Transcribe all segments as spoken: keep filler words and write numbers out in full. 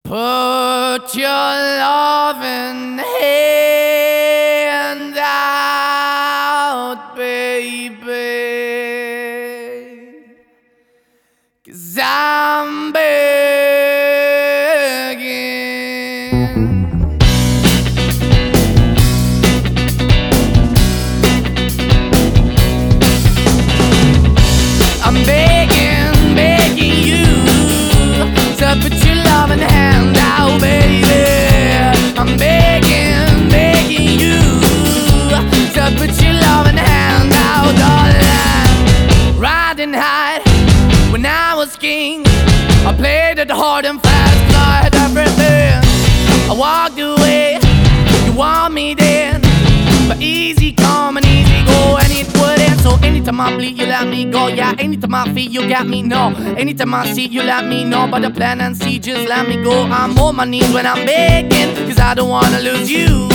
Put your loving hand out, baby, 'cause I'm begging. I'm begging, begging you to put your loving hand out, baby. I'm begging, begging you to put your loving hand out, darling. Riding high when I was king, I played it hard and fast, 'cause I had everything. I walked away, you want me then, but easy come and easy go, and it wouldn't. So anytime I bleed, you let me go. Yeah, anytime I feel, you got me, no. Anytime I see, you let me know. But the plan and see, just let me go. I'm on my knees when I'm begging, 'cause I don't wanna lose you.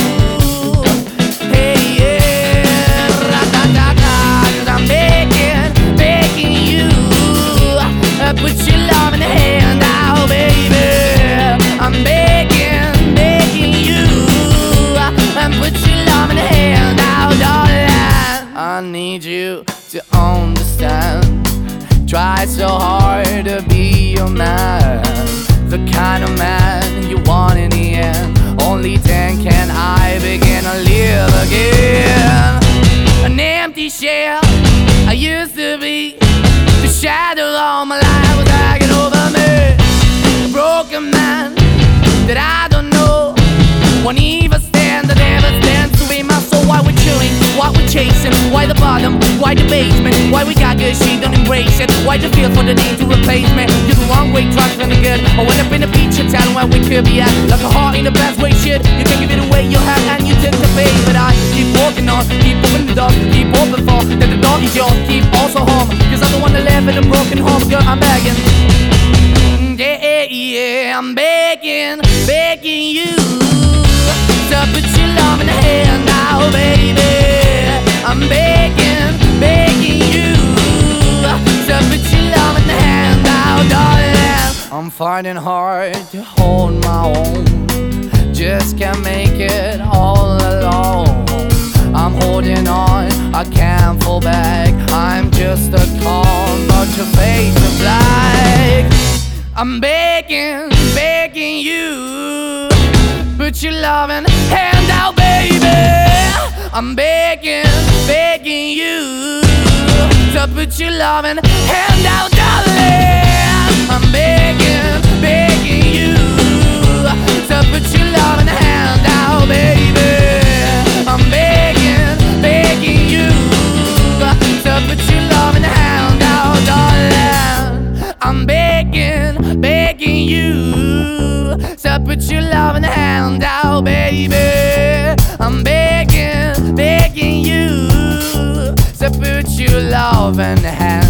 Hey, yeah, ra-da-da-da, 'cause I'm begging, begging you, uh, put your love in the hand out, baby. I'm begging, begging you, uh, and put your love in the hand out, darling. I need you to understand. Try so hard to be your man, the kind of man you want in the end. Only then can I begin to live again. An empty shell I used to be, the shadow all my life was hanging over me. A broken man that I don't know, won't even stand, that never stands to be my soul. Why we chewing, why we chasing, why the bottom, why the basement, why we got good, she don't embrace it, why the feel for the need to replace me. You're the wrong way, trying to good. I went up in the feature town where we could be at, like a heart in the best way, shit. You can give it away, you have, and you take the pay. But I keep walking on, keep opening the door, keep open for that the door is yours, keep also home, 'cause I'm the one that live in a broken home. Girl, I'm begging, yeah, yeah, yeah, I'm begging, begging you to put your love in the hand now, baby. I'm begging, begging you to put your love in the hand now, darling. I'm finding hard to hold my own, just can't make it all alone. I'm holding on, I can't fall back. I'm just a call, but your face is black. I'm begging, begging you, put your loving hand out, baby. I'm begging, begging you to put your loving hand out, darling. I'm begging, begging you to put your loving hand out, baby. I'm begging, begging you to put your loving hand out, darling. I'm begging, begging you to put your loving hand out, baby. I'm begging, begging you to put your loving hand